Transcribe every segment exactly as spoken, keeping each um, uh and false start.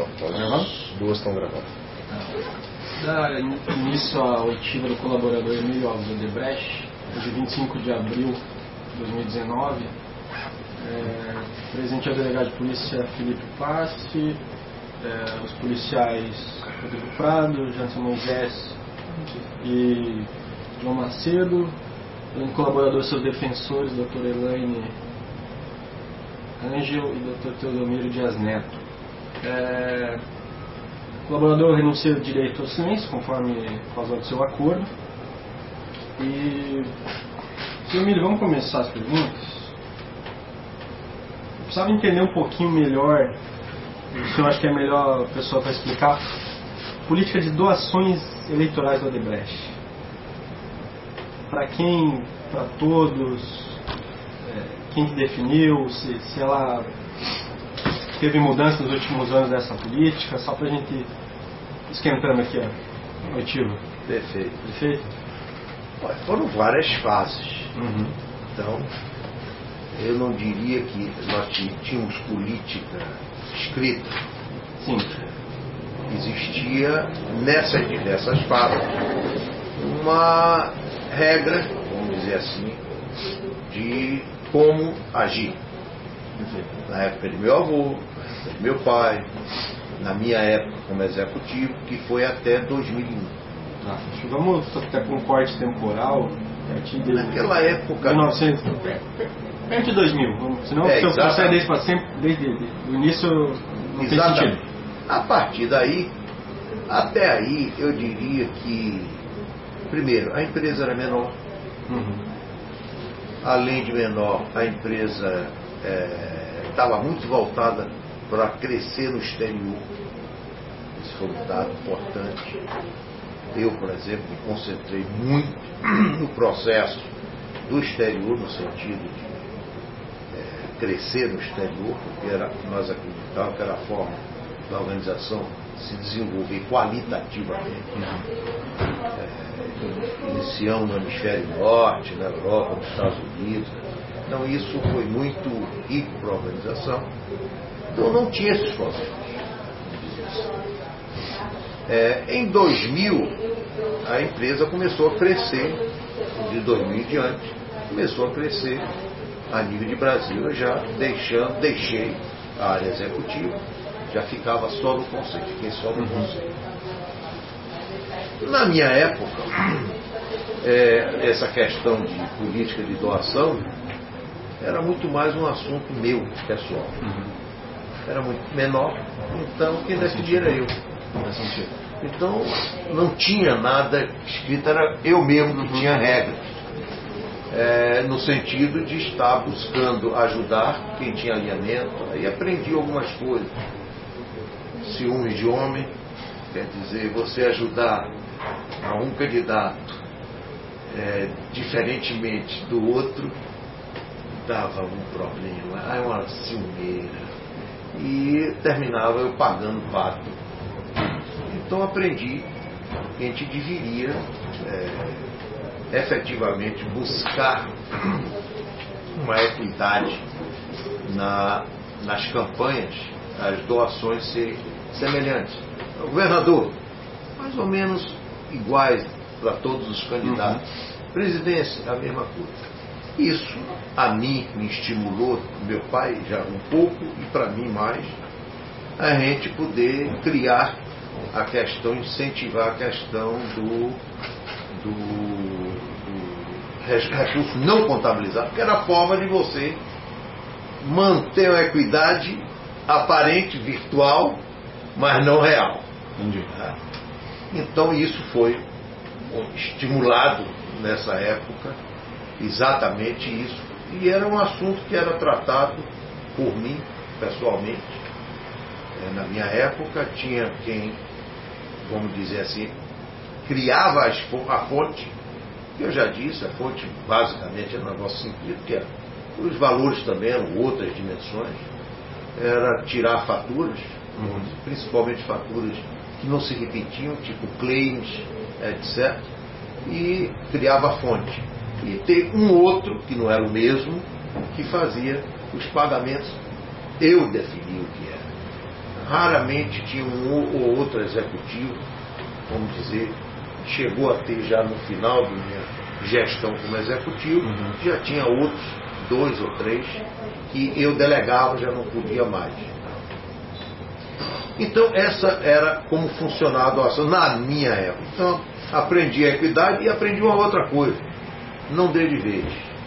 As duas estão gravando. Dá início à oitiva do colaborador Emílio Alves Odebrecht, hoje vinte e cinco de abril de dois mil e dezenove. É, presente ao delegado de polícia Felipe Passe, é, os policiais Rodrigo Prado, Jansen Moisés e João Macedo, além do colaborador seus defensores, doutor Elaine Ângel e doutor Teodomiro Dias Neto. É, o colaborador renuncia o direito ao silêncio, conforme causado do seu acordo. E, senhor Emílio, vamos começar as perguntas. Eu precisava entender um pouquinho melhor, o senhor acha que é a melhor pessoa para explicar, a política de doações eleitorais do Odebrecht. Para quem, para todos, é, quem que definiu, se, se ela teve mudança nos últimos anos dessa política, só para a gente ir esquentando aqui a motivo. Perfeito. Perfeito? Olha, foram várias fases. Uhum. Então, eu não diria que nós tínhamos política escrita. Sim. Existia, nessas diversas fases, uma regra, vamos dizer assim, de como agir. Na época de meu avô, na época de meu pai, na minha época como executivo, que foi até dois mil e um. Ah, vamos até com um corte temporal. De Naquela época... mil e novecentos, perto de dois mil. Vamos, senão é, se eu sair desde para sempre, desde o início, não exatamente. tem sentido. A partir daí, até aí, eu diria que, primeiro, a empresa era menor. Uhum. Além de menor, a empresa estava é, muito voltada para crescer no exterior. Isso foi um dado importante. Eu, por exemplo, me concentrei muito no processo do exterior, no sentido de é, crescer no exterior, porque era, nós acreditávamos que era a forma da organização se desenvolver qualitativamente. É, iniciamos no hemisfério norte, na Europa, nos Estados Unidos. Então isso foi muito rico para a organização. Então não tinha esses problemas. É, em dois mil, a empresa começou a crescer, de dois mil em diante, começou a crescer a nível de Brasil. Eu já deixando, deixei a área executiva, já ficava só no conselho, fiquei só no conselho. Na minha época, é, essa questão de política de doação era muito mais um assunto meu, pessoal. Era muito menor, então quem decidia era eu. Então não tinha nada escrito, era eu mesmo que tinha regras, é, no sentido de estar buscando ajudar quem tinha alinhamento. Aí aprendi algumas coisas. Ciúmes de homem, quer dizer, você ajudar a um candidato é, diferentemente do outro, dava um problema, aí uma ciumeira, e terminava eu pagando pato. Então aprendi que a gente deveria é, efetivamente buscar uma equidade na, nas campanhas, as doações serem semelhantes. O governador, mais ou menos iguais para todos os candidatos. Uhum. Presidência, a mesma coisa. Isso a mim me estimulou, meu pai já um pouco e para mim mais, a gente poder criar a questão, incentivar a questão do, do, do recurso não contabilizado, porque era a forma de você manter uma equidade aparente, virtual, mas não real. Entendi. Então isso foi estimulado nessa época, exatamente isso. E era um assunto que era tratado por mim, pessoalmente. Na minha época tinha quem, vamos dizer assim, criava a fonte, que eu já disse, a fonte basicamente era um negócio simples, porque os valores também eram outras dimensões, era tirar faturas, uhum. principalmente faturas que não se repetiam, tipo claims, etcétera, e criava a fonte. E ter um outro, que não era o mesmo, que fazia os pagamentos. Eu defini o que era. raramente tinha um ou outro executivo, vamos dizer, chegou a ter já no final da minha gestão como executivo, uhum. já tinha outros, dois ou três, que eu delegava, já não podia mais. Então essa era como funcionava a doação na minha época. Então aprendi a equidade e aprendi uma outra coisa. Não dê de vez.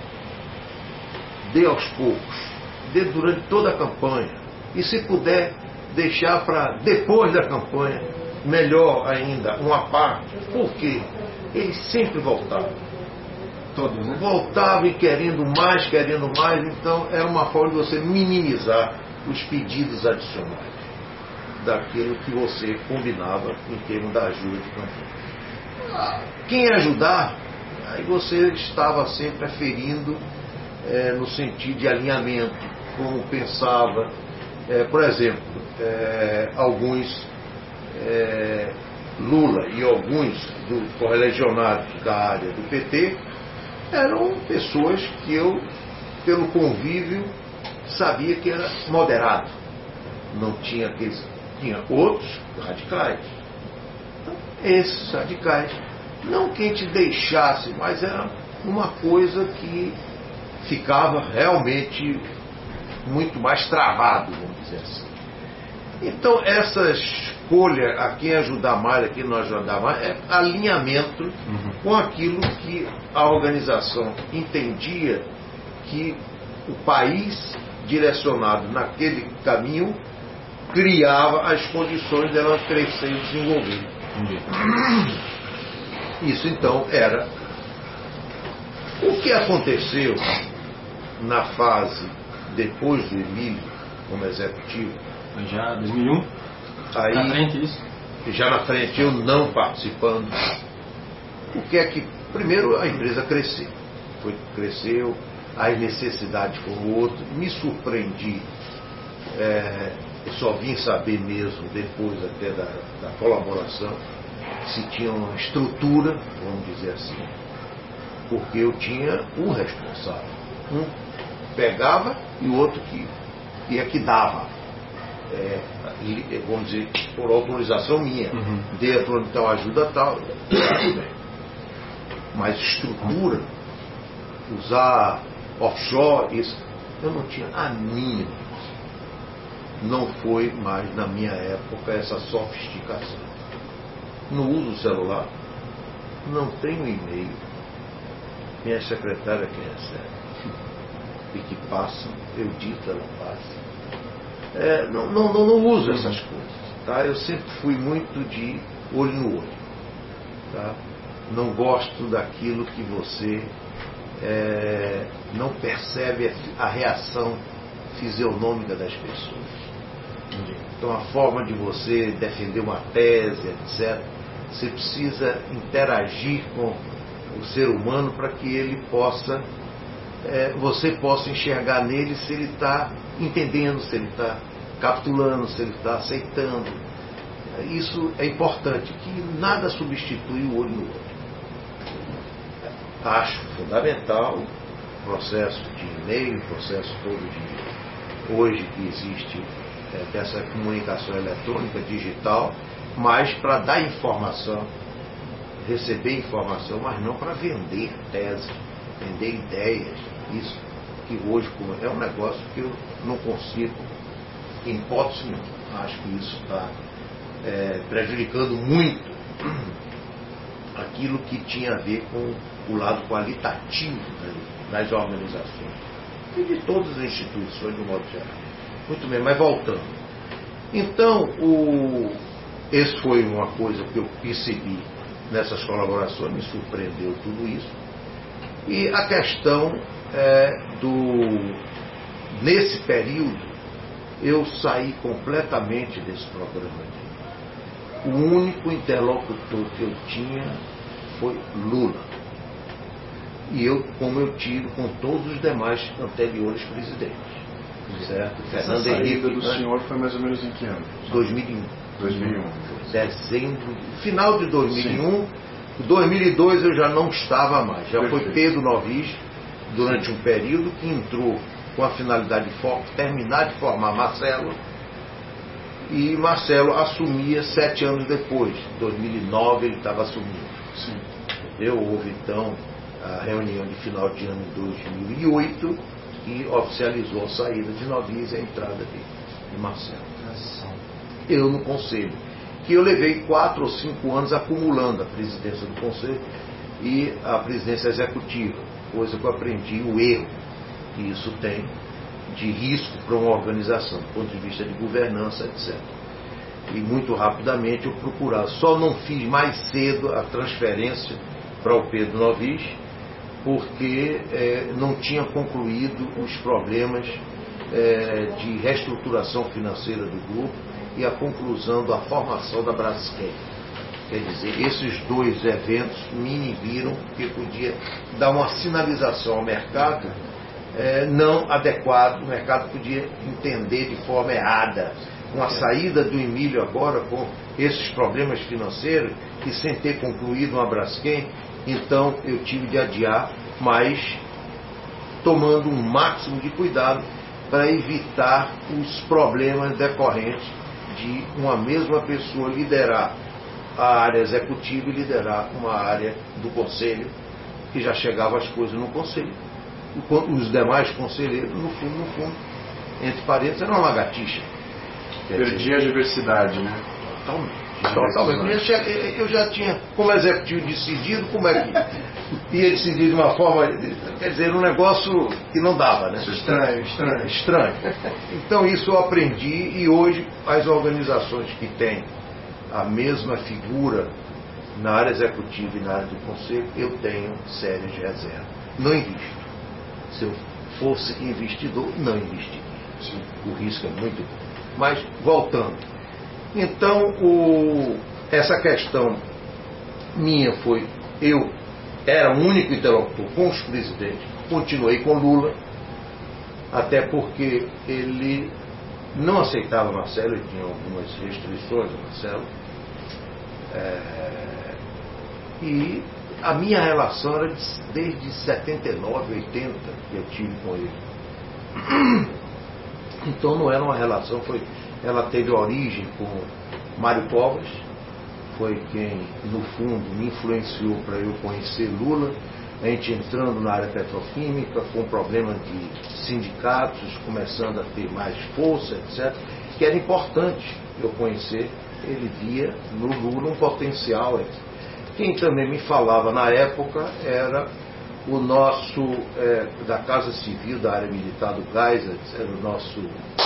Dê aos poucos. Dê durante toda a campanha. E se puder, deixar para depois da campanha, melhor ainda, uma parte. Por quê? Eles sempre voltavam. Todos, né? Voltavam e querendo mais, querendo mais. Então era uma forma de você minimizar os pedidos adicionais daquilo que você combinava em termos da ajuda de campanha. Quem ajudar, aí você estava sempre aferindo é, no sentido de alinhamento, como pensava. É, por exemplo, é, alguns é, Lula e alguns do correligionários da área do P T eram pessoas que eu, pelo convívio, sabia que era moderado. Não tinha aqueles. Tinha outros radicais. Então, esses radicais, não que a gente deixasse, mas era uma coisa que ficava realmente muito mais travado, vamos dizer assim. Então, essa escolha a quem ajudar mais, a quem não ajudar mais, é alinhamento uhum. com aquilo que a organização entendia que o país, direcionado naquele caminho, criava as condições dela crescer e desenvolver. Entendi. Isso então era o que aconteceu na fase depois do Emílio como executivo. Já dois mil e um? Aí, na frente isso? Já na frente, eu não participando. O que é que, primeiro, a empresa cresceu. Foi, cresceu, as necessidades foram outras. Me surpreendi. É, eu só vim saber mesmo depois até da, da colaboração se tinha uma estrutura, vamos dizer assim, porque eu tinha um responsável. Um pegava e o outro que ia que dava. É, vamos dizer, por autorização minha. Uhum. Dê então ajuda tal. Mas estrutura, usar offshore, isso, eu não tinha a mínima. Não foi mais na minha época essa sofisticação. Não uso celular, não tenho e-mail. Minha secretária que recebe e que passa, eu dito, ela passa. É, não, não, não, não uso essas coisas. Tá? Eu sempre fui muito de olho no olho. Tá? Não gosto daquilo que você é, não percebe a reação fisionômica das pessoas. Então a forma de você defender uma tese, etcétera, você precisa interagir com o ser humano para que ele possa, é, você possa enxergar nele se ele está entendendo, se ele está capitulando, se ele está aceitando. Isso é importante, que nada substitui o olho no olho. Acho fundamental o processo de e-mail, o processo todo de hoje que existe é, dessa comunicação eletrônica, digital, mas para dar informação, receber informação, mas não para vender tese, vender ideias. Isso que hoje é um negócio que eu não consigo, em hipótese nenhuma. Acho que isso está é, prejudicando muito aquilo que tinha a ver com o lado qualitativo, né, das organizações e de todas as instituições, de um modo geral. Muito bem, mas voltando. Então, o, esse foi uma coisa que eu percebi nessas colaborações, me surpreendeu tudo isso. E a questão é, do... Nesse período, eu saí completamente desse programa aqui. O único interlocutor que eu tinha foi Lula. E eu, como eu tive com todos os demais anteriores presidentes. Certo? Essa Fernando saída Henrique, do senhor foi mais ou menos em que ano? dois mil e um. dois mil e um. Dezembro, final de dois mil e um. Em dois mil e dois eu já não estava mais. Já Perfeito. Foi Pedro Novis, durante um período, que entrou com a finalidade de terminar de formar Marcelo. e Marcelo assumia sete anos depois. Em dois mil e nove ele estava assumindo. Sim. Eu, houve então a reunião de final de ano de dois mil e oito que oficializou a saída de Novis e a entrada de, de Marcelo. Eu no conselho, que eu levei quatro ou cinco anos acumulando a presidência do conselho e a presidência executiva, coisa que eu aprendi o erro que isso tem de risco para uma organização, do ponto de vista de governança, etcétera. E muito rapidamente eu procurava. Só não fiz mais cedo a transferência para o Pedro Novis, porque é, não tinha concluído os problemas é, de reestruturação financeira do grupo e a conclusão da formação da Braskem. Quer dizer, esses dois eventos me inibiram, porque podia dar uma sinalização ao mercado é, não adequada, o mercado podia entender de forma errada. Uma saída do Emílio agora com esses problemas financeiros e sem ter concluído uma Braskem, então eu tive de adiar, mas tomando um máximo de cuidado para evitar os problemas decorrentes de uma mesma pessoa liderar a área executiva e liderar uma área do conselho, que já chegava as coisas no conselho. Enquanto os demais conselheiros, no fundo, no fundo, entre parênteses, eram uma lagartixa. Perdia a diversidade, né? Totalmente. Totalmente. Eu já tinha, como executivo decidido, como é que ia decidir de uma forma, quer dizer, um negócio que não dava, né? Estranho, estranho. Estranho. Então isso eu aprendi e hoje as organizações que têm a mesma figura na área executiva e na área do conselho, eu tenho sérias reservas. Não invisto. Se eu fosse investidor, não investiria. Sim. O risco é muito grande. Mas, voltando. Então, o, essa questão minha foi, eu era o único interlocutor com os presidentes, continuei com Lula, até porque ele não aceitava Marcelo, ele tinha algumas restrições a Marcelo, é, e a minha relação era de, desde setenta e nove, oitenta que eu tive com ele. Então não era uma relação, foi, ela teve origem com Mário Covas, foi quem, no fundo, me influenciou para eu conhecer Lula, a gente entrando na área petroquímica, com problema de sindicatos, começando a ter mais força, etcétera, que era importante eu conhecer, ele via no Lula um potencial. Quem também me falava na época era o nosso, é, da Casa Civil, da área militar do Geisel, era o nosso...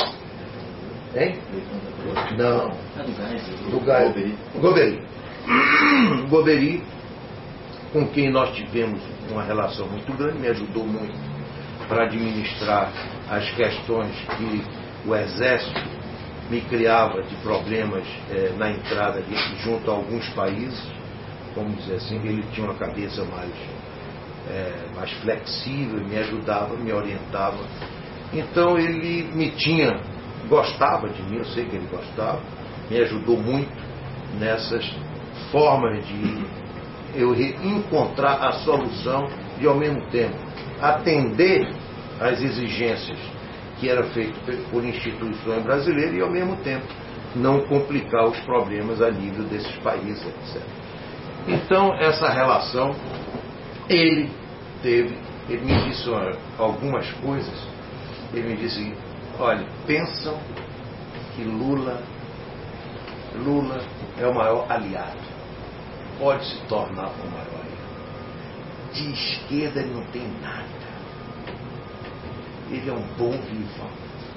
Hein? Não. Do Geisel. Goberi. Goberi, com quem nós tivemos uma relação muito grande, me ajudou muito para administrar as questões que o Exército me criava de problemas é, na entrada de, junto a alguns países, vamos dizer assim, ele tinha uma cabeça mais, é, mais flexível, me ajudava, me orientava. Então ele me tinha, gostava de mim, eu sei que ele gostava, me ajudou muito nessas formas de eu encontrar a solução e ao mesmo tempo atender às exigências que era feito por instituições brasileiras e ao mesmo tempo não complicar os problemas a nível desses países, etcétera. Então essa relação ele teve, ele me disse algumas coisas, ele me disse, olha, pensam que Lula Lula é o maior aliado, pode se tornar o maior aliado. De esquerda ele não tem nada. Ele é um bom vivão.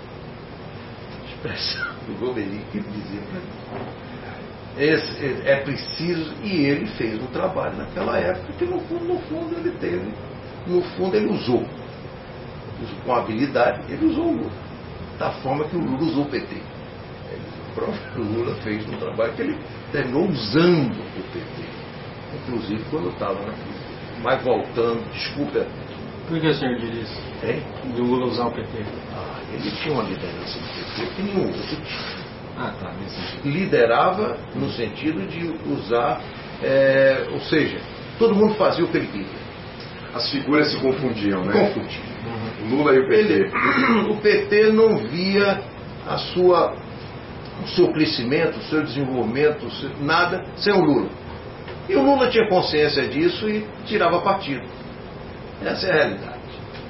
Expressão do Goberi que dizia para mim. Esse, é preciso, e ele fez um trabalho naquela época que no fundo, no fundo ele teve, no fundo ele usou, com habilidade, ele usou o Lula, da forma que o Lula usou o P T. O próprio Lula fez um trabalho que ele terminou usando o P T, inclusive quando estava na crise. Mas voltando, desculpa. Por que o senhor diz isso? Hein? Do Lula usar o P T? Ah, ele tinha uma liderança do P T que nenhum outro tinha. Ah, tá, nesse sentido. Liderava no sentido de usar, é, ou seja, todo mundo fazia o que ele queria. As figuras se confundiam, né? Confundiam. Uhum. Lula e o P T. Ele, o P T não via a sua o seu crescimento, o seu desenvolvimento, o seu, nada, sem o Lula. E o Lula tinha consciência disso e tirava partido. Essa é a realidade.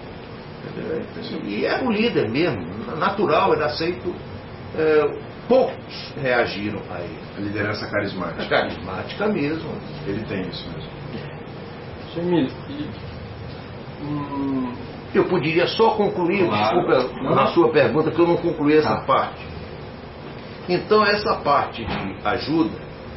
E era o líder mesmo, natural, era aceito. É, poucos reagiram a ele. A liderança carismática. A carismática mesmo. Ele tem isso mesmo. Senhor Emílio, e, hum, eu poderia só concluir, claro, desculpa, não, na sua pergunta, que eu não concluí essa tá. parte. Então, essa parte de ajuda,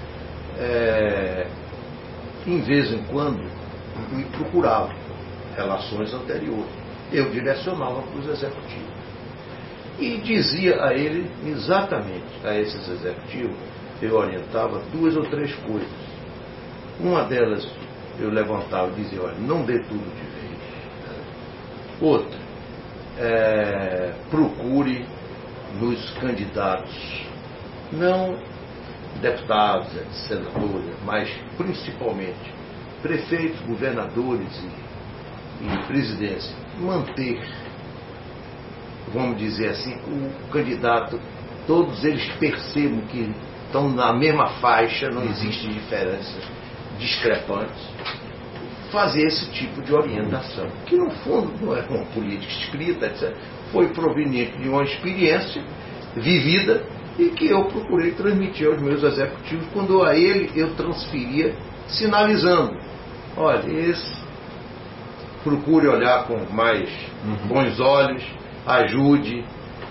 é, em vez em quando, me procurava relações anteriores. Eu direcionava para os executivos. E dizia a ele, exatamente, a esses executivos, eu orientava duas ou três coisas. Uma delas, eu levantava e dizia, olha, não dê tudo de vez. Outra, é, procure nos candidatos, não deputados, senadores, mas principalmente prefeitos, governadores e, e presidência, manter, vamos dizer assim, o candidato, todos eles percebam que estão na mesma faixa, não existe diferenças discrepantes, fazer esse tipo de orientação, que no fundo não é uma política escrita, etcétera. Foi proveniente de uma experiência vivida e que eu procurei transmitir aos meus executivos quando a ele eu transferia, sinalizando, olha, esse procure olhar com mais uhum. bons olhos, ajude,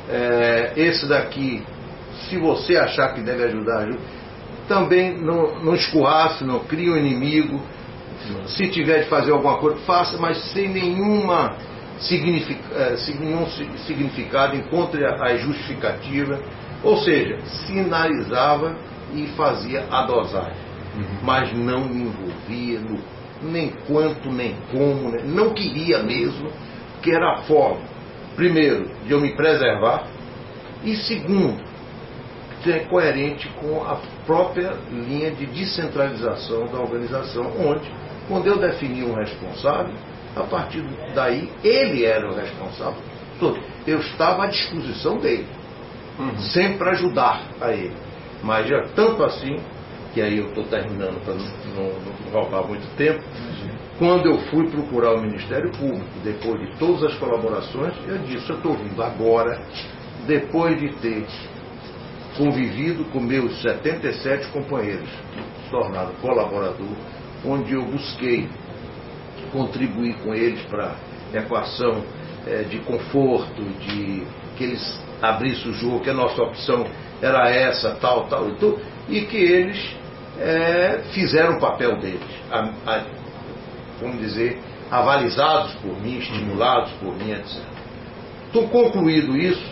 é, esse daqui, se você achar que deve ajudar, ajude. Também não, não escorrace, não crie um inimigo. Se tiver de fazer alguma coisa, faça, mas sem nenhuma significa, sem nenhum significado, encontre a justificativa. Ou seja, sinalizava e fazia a dosagem, uhum. mas não me envolvia no, nem quanto, nem como, né? Não queria mesmo, que era a forma, primeiro, de eu me preservar, e segundo, ser coerente com a própria linha de descentralização da organização, onde, quando eu defini um responsável, a partir daí, ele era o responsável. Eu estava à disposição dele, uhum. sempre para ajudar a ele. Mas já tanto assim, que aí eu estou terminando para não, não, não roubar muito tempo, uhum. quando eu fui procurar o Ministério Público, depois de todas as colaborações, eu disse, eu estou vindo agora, depois de ter convivido com meus setenta e sete companheiros, tornado colaborador, onde eu busquei contribuir com eles para a equação é, de conforto, de que eles abrissem o jogo, que a nossa opção era essa, tal, tal, e, tudo, e que eles é, fizeram o papel deles, a, a, vamos dizer, avalizados por mim, estimulados por mim, etcétera. Então, concluído isso,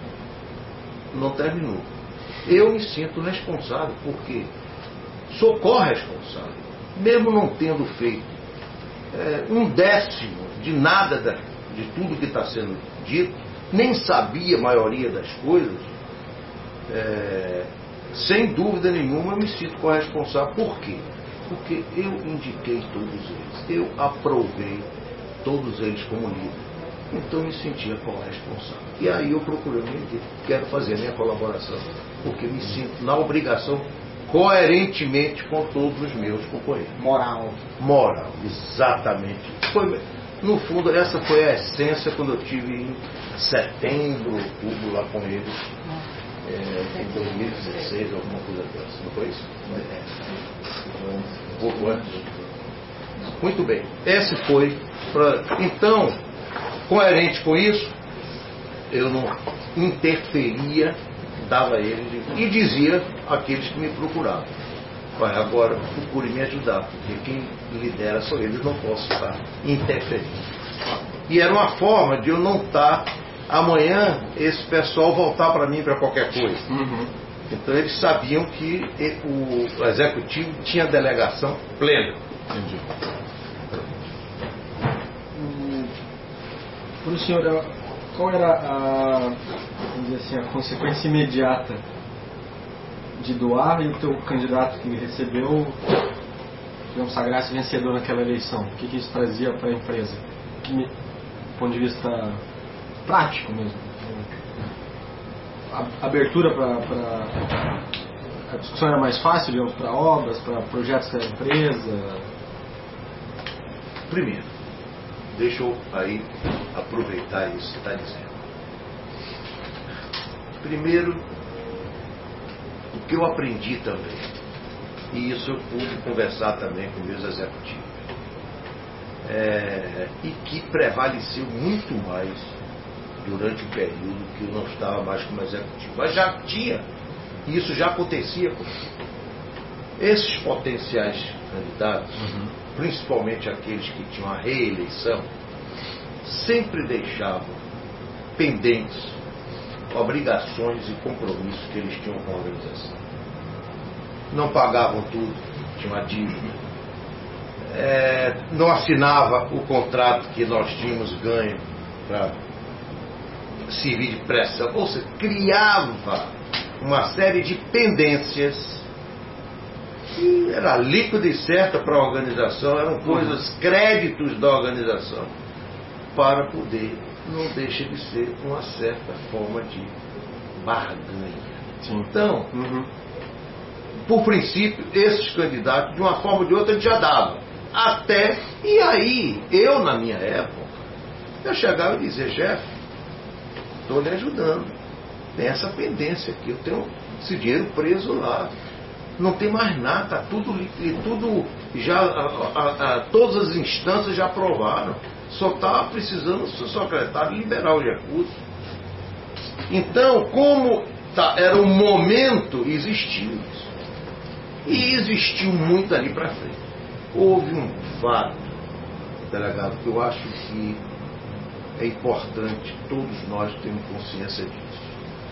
não terminou. Eu me sinto responsável, porque sou corresponsável, mesmo não tendo feito é, um décimo de nada da, de tudo que está sendo dito, nem sabia a maioria das coisas, é, sem dúvida nenhuma eu me sinto corresponsável. Por quê? Porque eu indiquei todos eles, eu aprovei todos eles como líder. Então eu me sentia corresponsável. E aí eu procurei, quero fazer a minha colaboração, porque me sinto na obrigação, coerentemente com todos os meus companheiros. Moral. Moral, exatamente. Foi, no fundo, essa foi a essência quando eu tive em setembro, outubro lá com eles, é, em dois mil e dezesseis, alguma coisa dessa. Não foi isso? Um pouco antes. Muito bem. Esse foi. Pra, então, coerente com isso, eu não interferia, dava a eles e dizia àqueles que me procuravam, vai, agora procure me ajudar, porque quem lidera sou eles, não posso estar interferindo. E era uma forma de eu não estar amanhã esse pessoal voltar para mim para qualquer coisa. Uhum. Então eles sabiam que o executivo tinha delegação plena. Entendi. Para o senhor, qual era a, vamos dizer assim, a consequência imediata de doar e o teu candidato que recebeu não sagrar-se vencedor naquela eleição? O que, que isso trazia para a empresa? Que, do ponto de vista prático mesmo. a abertura para... A discussão era mais fácil, digamos, para obras, para projetos da empresa? Primeiro, deixa eu aí aproveitar isso que você está dizendo. Primeiro, o que eu aprendi também, e isso eu pude conversar também com meus executivos, é, e que prevaleceu muito mais durante o período que eu não estava mais como executivo. Mas já tinha, e isso já acontecia comigo. Esses potenciais candidatos, uhum. principalmente aqueles que tinham a reeleição, sempre deixavam pendentes obrigações e compromissos que eles tinham com a organização. Não pagavam tudo, tinham uma dívida. É, não assinava o contrato que nós tínhamos ganho para servir de pressão. Ou seja, criava uma série de pendências que era líquida e certa para a organização, eram coisas, créditos da organização, para poder, não deixa de ser uma certa forma de barganha. Sim. Então, uhum. por princípio, esses candidatos, de uma forma ou de outra, já davam. Até, e aí, eu na minha época, eu chegava e dizia, chefe, estou lhe ajudando, tem essa pendência aqui, eu tenho esse dinheiro preso lá, não tem mais nada, está tudo, tudo já, a, a, a, todas as instâncias já aprovaram, só está precisando o seu secretário liberar os recursos. Então, como tá, era um momento, existiu isso. E existiu muito ali para frente. Houve um fato, delegado, que eu acho que é importante todos nós termos consciência disso.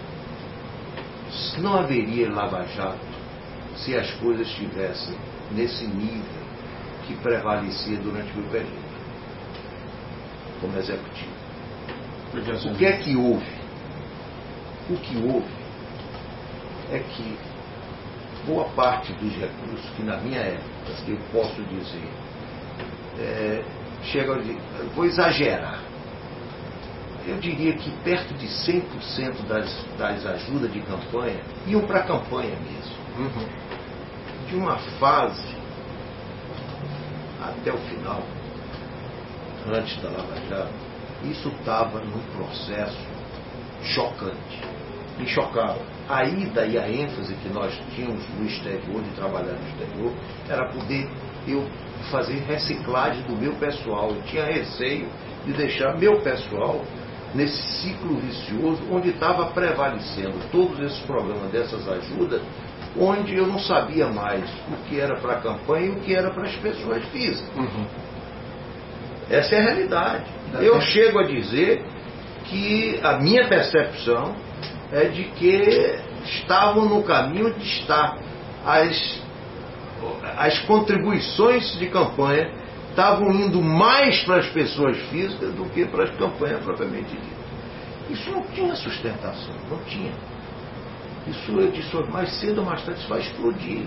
Não haveria Lava Jato se as coisas estivessem nesse nível que prevalecia durante o meu período como executivo. O que é que houve? O que houve é que boa parte dos recursos que na minha época, que eu posso dizer, é, chega a dizer, vou exagerar, eu diria que perto de cem por cento das, das ajudas de campanha iam para a campanha mesmo. Uhum. De uma fase até o final, antes da Lava Jato, isso estava num processo chocante. Me chocava. A ida e a ênfase que nós tínhamos no exterior, de trabalhar no exterior, era poder eu fazer reciclagem do meu pessoal. Eu tinha receio de deixar meu pessoal nesse ciclo vicioso onde estava prevalecendo todos esses programas dessas ajudas, onde eu não sabia mais o que era para a campanha e o que era para as pessoas físicas. Uhum. Essa é a realidade. Eu chego a dizer que a minha percepção é de que estavam no caminho de estar as, as contribuições de campanha estavam indo mais para as pessoas físicas do que para as campanhas propriamente ditas. Isso não tinha sustentação, não tinha. Isso, eu disse, mais cedo ou mais tarde isso vai explodir.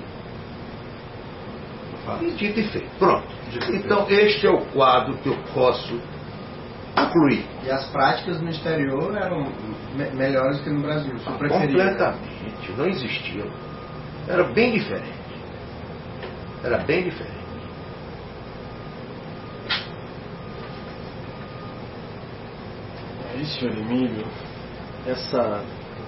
E dito e feito. Pronto. Então este é o quadro que eu posso concluir. E as práticas no exterior eram me melhores que no Brasil? Você preferia? Completamente. Não existia. Era bem diferente. Era bem diferente. Aí, senhor Emílio, essa,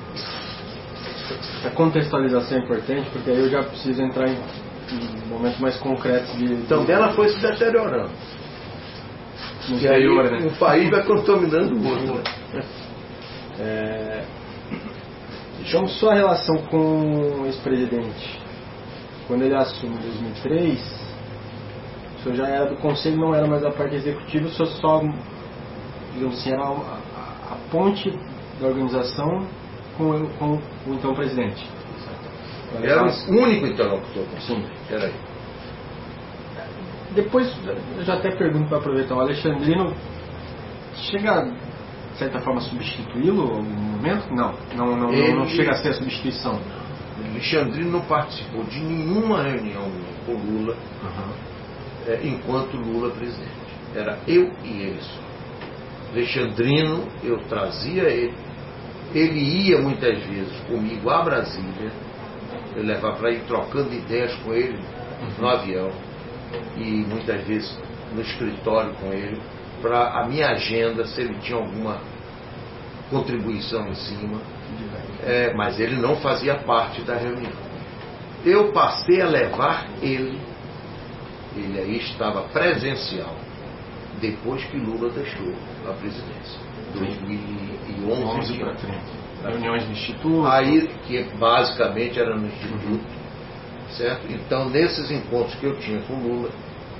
essa contextualização é importante, porque aí eu já preciso entrar em, em momentos mais concretos de... Então dela foi se deteriorando. No e aí interior, né? o país vai contaminando o outro. É... Então, sua relação com o ex-presidente, quando ele assume em dois mil e três, o senhor já era do conselho, não era mais da parte executiva, o senhor só, digamos assim, era a, a, a ponte da organização com, com o então presidente. Era o único interlocutor. Sim. Era aí. Depois, eu já até pergunto para aproveitar, o Alexandrino chega, de certa forma, a substituí-lo em algum momento? Não, não, não, Ele... não chega a ser a substituição. Alexandrino não participou de nenhuma reunião com Lula, Uhum. é, enquanto Lula presidente. Era eu e ele só. Alexandrino, eu trazia ele Ele ia muitas vezes comigo a Brasília, eu levava para ir trocando ideias com ele no avião e muitas vezes no escritório com ele, para a minha agenda, se ele tinha alguma contribuição em cima, é, mas ele não fazia parte da reunião. Eu passei a levar ele, ele aí estava presencial, depois que Lula deixou a presidência, dois mil e onze para frente. Reuniões do Instituto. Aí, que basicamente era no Instituto, certo? Então, nesses encontros que eu tinha com Lula,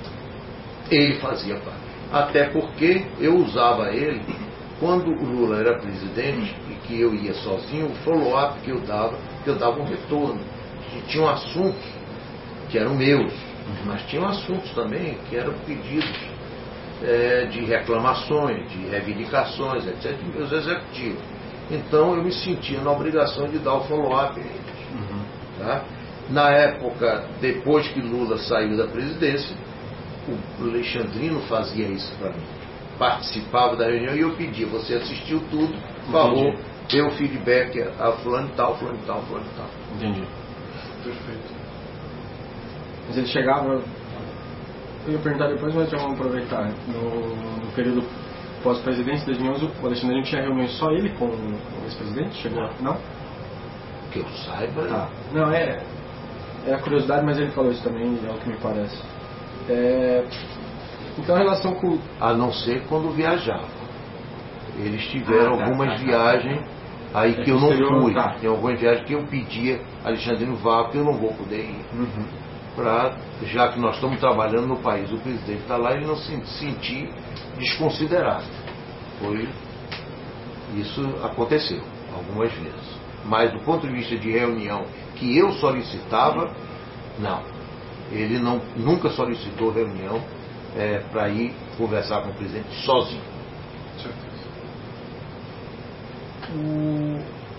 ele fazia parte. Até porque eu usava ele, quando o Lula era presidente e que eu ia sozinho, o follow-up que eu dava, que eu dava um retorno. Que tinham assuntos que eram meus, mas tinham assuntos também que eram pedidos é, de reclamações, de reivindicações, etcétera, de meus executivos. Então eu me sentia na obrigação de dar o follow-up a eles. Uhum. Tá? Na época, depois que Lula saiu da presidência, o Alexandrino fazia isso para mim. Participava da reunião e eu pedia, você assistiu tudo, por favor, dê o feedback a fulano e tal, fulano e tal, fulano e tal. Entendi. Perfeito. Mas ele chegava... Eu ia perguntar depois, mas já vamos aproveitar. No, no período pós-presidente, dois mil e onze, o Alexandrino tinha reuniões só ele com o ex-presidente? Chegou? Não? Que eu saiba. Tá. Não, é... É a curiosidade, mas ele falou isso também, é o que me parece. É... Então a relação com... A não ser quando viajava. Eles tiveram ah, tá, algumas tá, tá, viagens aí é que eu não fui. Tá. Tem algumas viagens que eu pedia, Alexandrino vá, porque eu não vou poder ir. Uhum. Pra, já que nós estamos trabalhando no país, o presidente está lá, ele não se sentir desconsiderado. Foi... Isso aconteceu algumas vezes. Mas do ponto de vista de reunião que eu solicitava, não. Ele não, nunca solicitou reunião é, para ir conversar com o presidente sozinho. Certeza. O...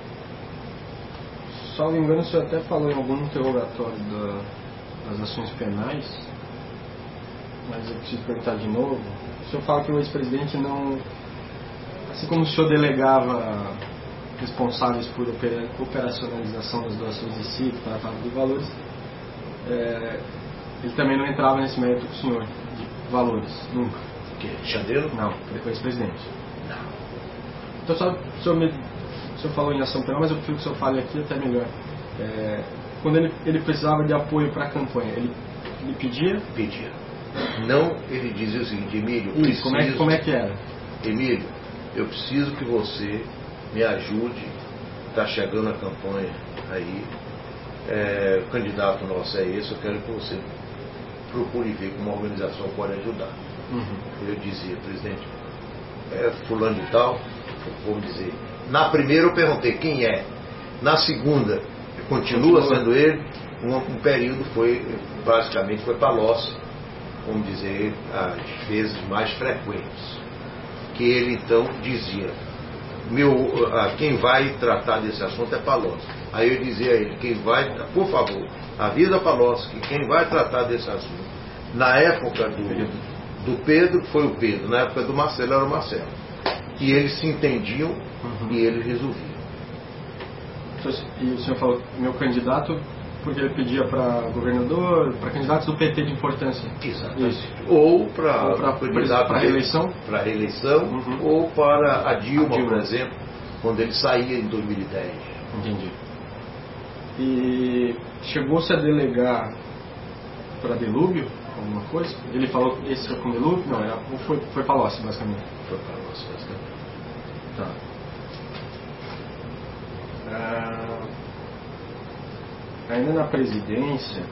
Salvo engano, o senhor até falou em algum interrogatório da, das ações penais, mas eu preciso perguntar de novo. O senhor fala que o ex-presidente não... Assim como o senhor delegava responsáveis por operacionalização das doações de sítio para a fábrica de valores, é, ele também não entrava nesse mérito com o senhor de valores, nunca. O quê? Xandeiro? Não, depois presidente. Não. Então só, o, senhor me, o senhor falou em ação penal, mas eu prefiro que o senhor fale aqui até melhor. É, quando ele, ele precisava de apoio para a campanha, ele, ele pedia? Pedia. Não, ele dizia o seguinte, Emílio, Isso, preciso, como, é, como é que era? Emílio, eu preciso que você me ajude, está chegando a campanha aí, é, o candidato nosso é esse, eu quero que você procure ver como a organização pode ajudar. Uhum. Eu dizia, presidente, é fulano de tal, vamos dizer, na primeira eu perguntei quem é, na segunda continua, continua. sendo ele, um, um período foi, basicamente foi Palocci, vamos dizer, as vezes mais frequentes, que ele então dizia, Meu, quem vai tratar desse assunto é Palocci. Aí eu dizia a ele, quem vai, por favor, avisa Palocci que quem vai tratar desse assunto, na época do, do Pedro, foi o Pedro, na época do Marcelo era o Marcelo. E eles se entendiam uhum. e eles resolviam. E o senhor falou, meu candidato, porque ele pedia para governador, para candidatos do P T de importância. Exatamente. Isso. Ou para candidato para reeleição, para reeleição uhum. ou para a Dilma, a Dilma, por exemplo, quando ele saía em dois mil e dez. Entendi. E chegou-se a delegar para Delúbio alguma coisa? Ele falou que esse foi com Delúbio? Não, era, foi, foi Palocci, basicamente. Foi Palocci, basicamente. Tá. Ah... Ainda na presidência,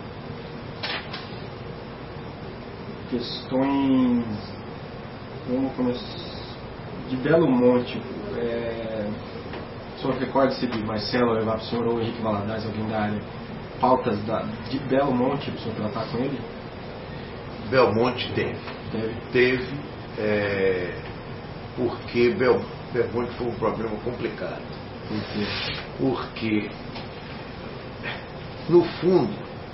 questões vamos começar, de Belo Monte, é, o senhor recorde-se de Marcelo levar para o senhor ou Henrique Valadares, alguém da área, pautas da, de Belo Monte para o senhor tratar com ele? Belmonte teve. Teve? Teve, é, porque Bel, Belmonte foi um problema complicado. Por quê? Porque no fundo,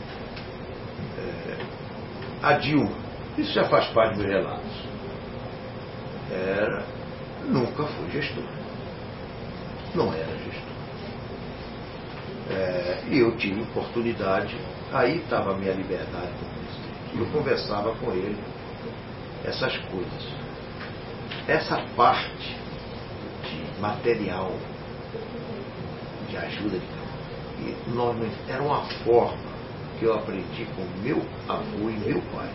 é, a Dilma, isso já faz parte dos relatos, era, nunca foi gestora. não era gestor. É, e eu tive oportunidade, aí estava a minha liberdade como presidente. Eu conversava com ele essas coisas. Essa parte de material, de ajuda de campo, e nós, era uma forma que eu aprendi com meu avô e meu pai.